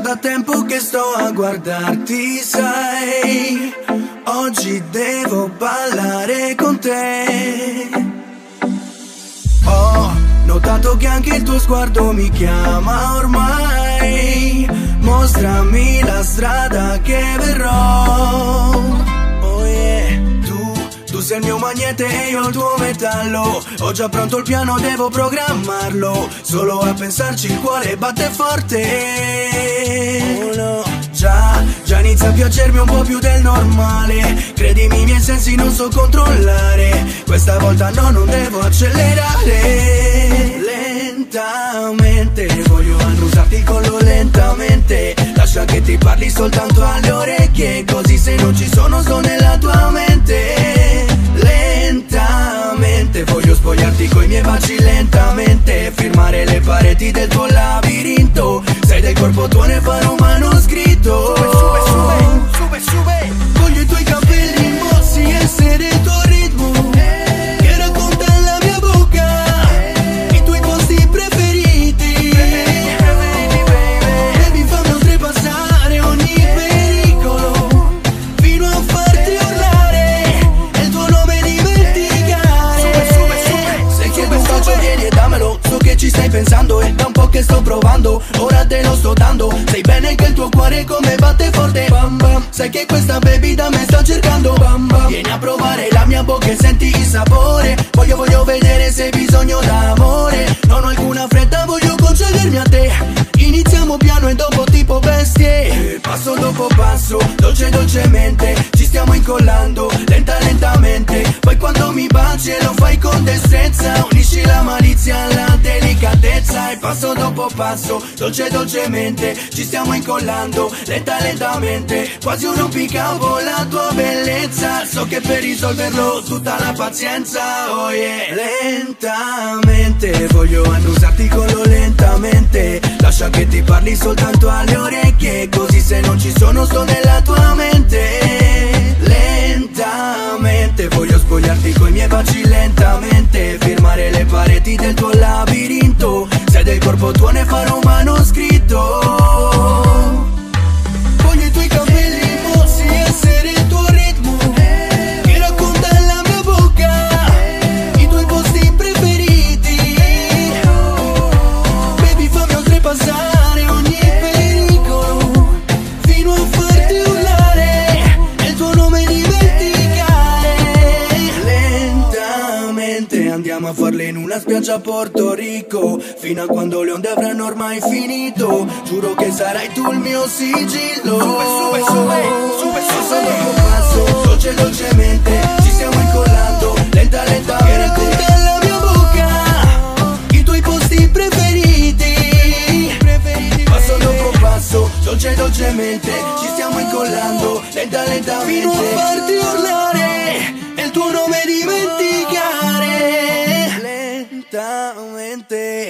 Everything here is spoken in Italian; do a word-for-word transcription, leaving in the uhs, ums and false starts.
da tempo che sto a guardarti, sai. Oggi devo ballare con te. Ho notato che anche il tuo sguardo mi chiama ormai. Mostrami la strada che verrò. Oh yeah. Tu, tu sei il mio magnete e io il tuo metallo. Ho già pronto il piano, devo programmarlo. Solo a pensarci il cuore batte forte. Oh no. Già, già inizia a piacermi un po' più del normale. Credimi, i miei sensi non so controllare. Questa volta no, non devo accelerare. Lentamente, voglio annusarti il collo lentamente. Lascia che ti parli soltanto alle orecchie, così se non ci sono sto nella tua mente. Lentamente, voglio spogliarti coi miei baci lentamente. Firmare le pareti del tuo labirinto. Sei del corpo tuo, ne farò un manoscritto. Sube, sube, sube, sube, sube. Voglio i tuoi capelli mossi, essere il tuo ritmo che racconta la mia bocca i tuoi posti preferiti. Baby, fammi oltrepassare ogni pericolo fino a farti urlare e il tuo nome dimenticare. Sube, sube, sube. Se chiedo un bacio vieni e dammelo. So che ci stai pensando e da un po' che sto provando. Ora te lo sto dando. Sai bene che il tuo cuore come batte forte. Bam bam. Sai che questa baby da me sta cercando. Bam bam. Vieni a provare la mia bocca e senti il sapore. Voglio, voglio vedere se hai bisogno d'amore. Non ho alcuna fretta, voglio concedermi a te. Iniziamo piano e dopo tipo bestie. Passo dopo passo, dolce dolcemente. Ci stiamo incollando, lenta lentamente. Poi quando mi baci e lo fai con destrezza, unisci la malizia alla delicatezza. E passo dopo passo, dolce dolcemente. Ci stiamo incollando, lenta lentamente. Quasi un rompicapo la tua bellezza. So che per risolverlo tutta la pazienza. Oh yeah. Lentamente, voglio annusarti il collo lentamente. Lascia che ti parli soltanto alle orecchie, così se non ci sono sto nella tua mente. Lentamente, voglio spogliarti coi miei baci lentamente. Firmare le pareti del tuo labirinto. Se del corpo tuo ne farò un manoscritto. Voglio i tuoi capelli mossi, essere il tuo ritmo che racconta la mia bocca i tuoi posti preferiti. Baby, fammi oltrepassare ogni pericolo fino a farti urlare e il tuo nome dimenticare. Lentamente andiamo a farle in una spiaggia a Porto Rico, fino a quando le onde avranno ormai finito. Giuro che sarai tu il mio sigillo. Sube, sube, sube, sube, sube. Dopo passo, dolce dolcemente. Ci stiamo incollando, lenta lentamente. Che racconta la mia bocca i tuoi posti preferiti. Passo dopo passo, dolce dolcemente. Ci stiamo incollando, lenta lentamente. Fino a farti urlare e il tuo nome dimenticare. Lentamente.